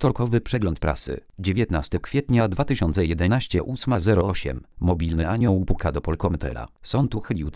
Wtorkowy przegląd prasy. 19 kwietnia 2011 8:08. Mobilny anioł puka do Polkomtela. Sąd uchylił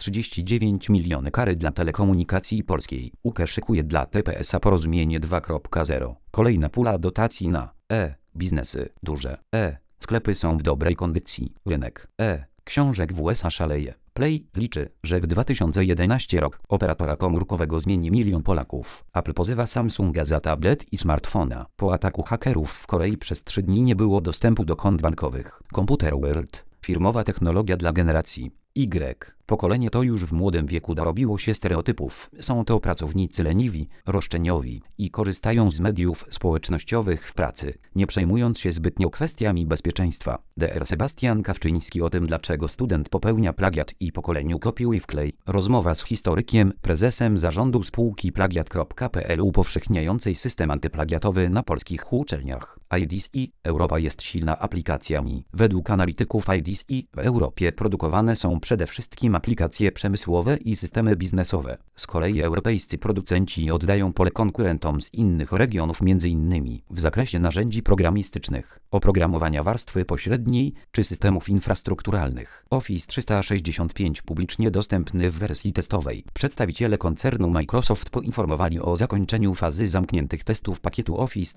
339 miliony kary dla Telekomunikacji Polskiej. UKE szykuje dla TPS-a porozumienie 2.0. Kolejna pula dotacji na biznesy duże. Sklepy są w dobrej kondycji. Rynek książek w USA szaleje. Play liczy, że w 2011 rok operatora komórkowego zmieni 1 milion Polaków. Apple pozywa Samsunga za tablet i smartfona. Po ataku hakerów w Korei przez 3 dni nie było dostępu do kont bankowych. Computer World, firmowa technologia dla generacji Y. Pokolenie to już w młodym wieku dorobiło się stereotypów. Są to pracownicy leniwi, roszczeniowi i korzystają z mediów społecznościowych w pracy, nie przejmując się zbytnio kwestiami bezpieczeństwa. Dr Sebastian Kawczyński o tym, dlaczego student popełnia plagiat i pokoleniu kopiuj wklej. Rozmowa z historykiem, prezesem zarządu spółki plagiat.pl upowszechniającej system antyplagiatowy na polskich uczelniach. IDSI. Europa jest silna aplikacjami. Według analityków IDSI w Europie produkowane są przede wszystkim aplikacje przemysłowe i systemy biznesowe. Z kolei europejscy producenci oddają pole konkurentom z innych regionów m.in. w zakresie narzędzi programistycznych, oprogramowania warstwy pośredniej czy systemów infrastrukturalnych. Office 365 publicznie dostępny w wersji testowej. Przedstawiciele koncernu Microsoft poinformowali o zakończeniu fazy zamkniętych testów pakietu Office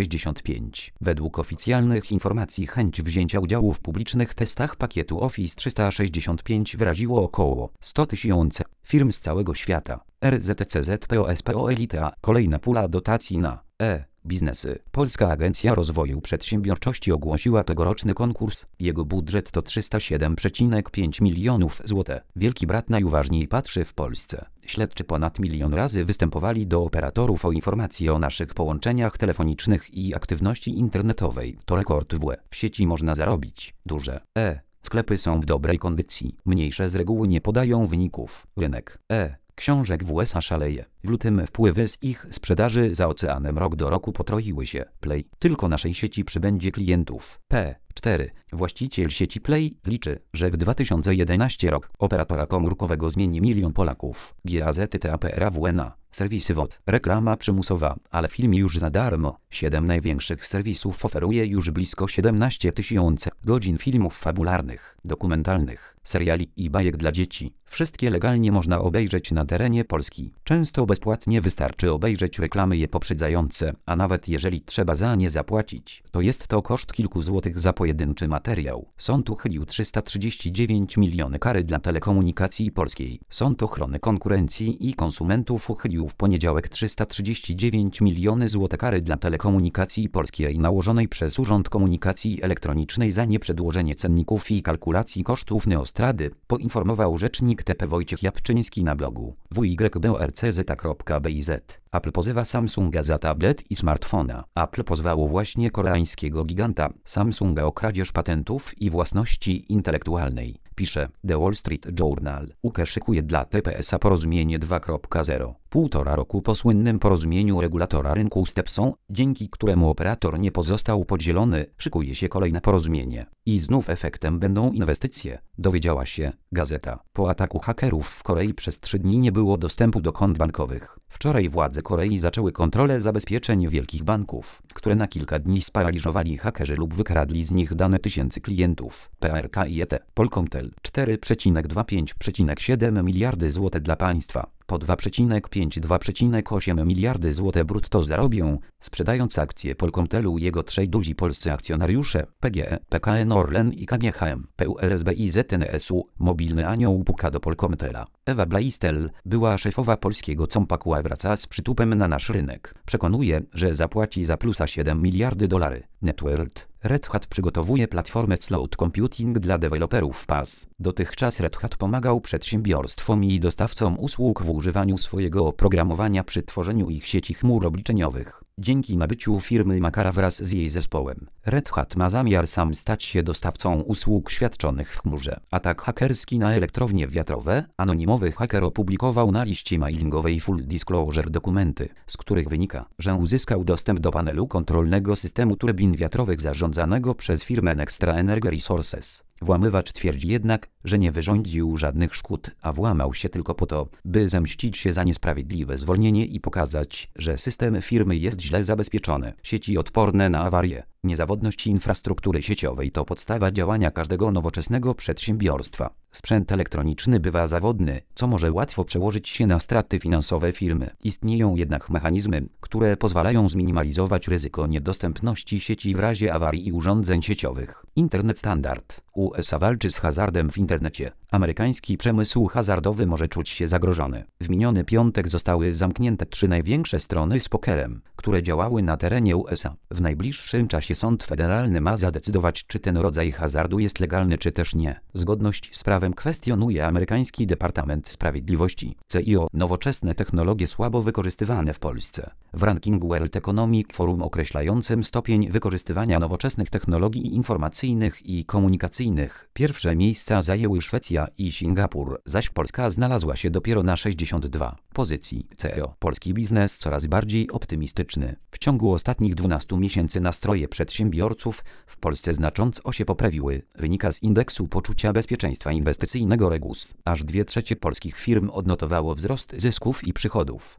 365. Według oficjalnych informacji chęć wzięcia udziału w publicznych testach pakietu Office 365 wyraziło około 100 000 firm z całego świata. RZCZPOSPO Elita. Kolejna pula dotacji na biznesy. Polska Agencja Rozwoju Przedsiębiorczości ogłosiła tegoroczny konkurs. Jego budżet to 307,5 milionów złotych. Wielki Brat najuważniej patrzy w Polsce. Śledczy ponad 1 milion razy występowali do operatorów o informacje o naszych połączeniach telefonicznych i aktywności internetowej. To rekord w sieci można zarobić. Duże sklepy są w dobrej kondycji. Mniejsze z reguły nie podają wyników. Rynek książek w USA szaleje. W lutym wpływy z ich sprzedaży za oceanem rok do roku potroiły się. Play. Tylko naszej sieci przybędzie klientów. P4. Właściciel sieci Play liczy, że w 2011 rok operatora komórkowego zmieni 1 milion Polaków. GAZTAPRAWNA. Serwisy WOD. Reklama przymusowa, ale film już za darmo. 7 największych serwisów oferuje już blisko 17 000 godzin filmów fabularnych, dokumentalnych, seriali i bajek dla dzieci. Wszystkie legalnie można obejrzeć na terenie Polski. Często bezpłatnie wystarczy obejrzeć reklamy je poprzedzające, a nawet jeżeli trzeba za nie zapłacić, to jest to koszt kilku złotych za pojedynczy materiał. Sąd uchylił 339 miliony kary dla Telekomunikacji Polskiej. Sąd Ochrony Konkurencji i Konsumentów uchylił w poniedziałek 339 miliony złotych kary dla Telekomunikacji Polskiej nałożonej przez Urząd Komunikacji Elektronicznej za nieprzedłożenie cenników i kalkulacji kosztów Neostrady, poinformował rzecznik TP Wojciech Japczyński na blogu www.borcz.biz. Apple pozywa Samsunga za tablet i smartfona. Apple pozwało właśnie koreańskiego giganta Samsunga o kradzież patentów i własności intelektualnej. Pisze The Wall Street Journal. UKE szykuje dla TPS-a porozumienie 2.0. Półtora roku po słynnym porozumieniu regulatora rynku z Tepsą, dzięki któremu operator nie pozostał podzielony, szykuje się kolejne porozumienie. I znów efektem będą inwestycje, dowiedziała się gazeta. Po ataku hakerów w Korei przez 3 dni nie było dostępu do kont bankowych. Wczoraj władze Korei zaczęły kontrolę zabezpieczeń wielkich banków, które na kilka dni sparaliżowali hakerzy lub wykradli z nich dane tysięcy klientów. PRK i ET. Polkomtel 4,25,7 miliardy złotych dla państwa. Po 2,5–2,8 miliardy złotych brutto zarobią, sprzedając akcje Polkomtelu jego 3 duzi polscy akcjonariusze PGE, PKN Orlen i KGHM, PULSB i ZNSU. Mobilny anioł puka do Polkomtela. Ewa Blaistel, była szefowa polskiego Compaqua, wraca z przytupem na nasz rynek. Przekonuje, że zapłaci za plusa 7 miliardy dolarów. NetWorld. Red Hat przygotowuje platformę cloud computing dla deweloperów PaaS. Dotychczas Red Hat pomagał przedsiębiorstwom i dostawcom usług w używaniu swojego oprogramowania przy tworzeniu ich sieci chmur obliczeniowych. Dzięki nabyciu firmy Makara wraz z jej zespołem, Red Hat ma zamiar sam stać się dostawcą usług świadczonych w chmurze. Atak hakerski na elektrownie wiatrowe. Anonimowy haker opublikował na liście mailingowej Full Disclosure dokumenty, z których wynika, że uzyskał dostęp do panelu kontrolnego systemu turbin wiatrowych zarządzanego przez firmę Nextra Energy Resources. Włamywacz twierdzi jednak, że nie wyrządził żadnych szkód, a włamał się tylko po to, by zemścić się za niesprawiedliwe zwolnienie i pokazać, że system firmy jest źle zabezpieczony. Sieci odporne na awarie. Niezawodność infrastruktury sieciowej to podstawa działania każdego nowoczesnego przedsiębiorstwa. Sprzęt elektroniczny bywa zawodny, co może łatwo przełożyć się na straty finansowe firmy. Istnieją jednak mechanizmy, które pozwalają zminimalizować ryzyko niedostępności sieci w razie awarii i urządzeń sieciowych. Internet Standard. USA walczy z hazardem w internecie. Amerykański przemysł hazardowy może czuć się zagrożony. W miniony piątek zostały zamknięte 3 największe strony z pokerem, które działały na terenie USA. W najbliższym czasie sąd federalny ma zadecydować, czy ten rodzaj hazardu jest legalny, czy też nie. Zgodność z prawem kwestionuje amerykański Departament Sprawiedliwości. CIO. Nowoczesne technologie słabo wykorzystywane w Polsce. W rankingu World Economic Forum określającym stopień wykorzystywania nowoczesnych technologii informacyjnych i komunikacyjnych pierwsze miejsca zajęły Szwecja i Singapur, zaś Polska znalazła się dopiero na 62 pozycji. CEO. Polski biznes coraz bardziej optymistyczny. W ciągu ostatnich 12 miesięcy nastroje przedsiębiorców w Polsce znacząco się poprawiły, wynika z indeksu poczucia bezpieczeństwa inwestycyjnego Regus. Aż 2/3 polskich firm odnotowało wzrost zysków i przychodów.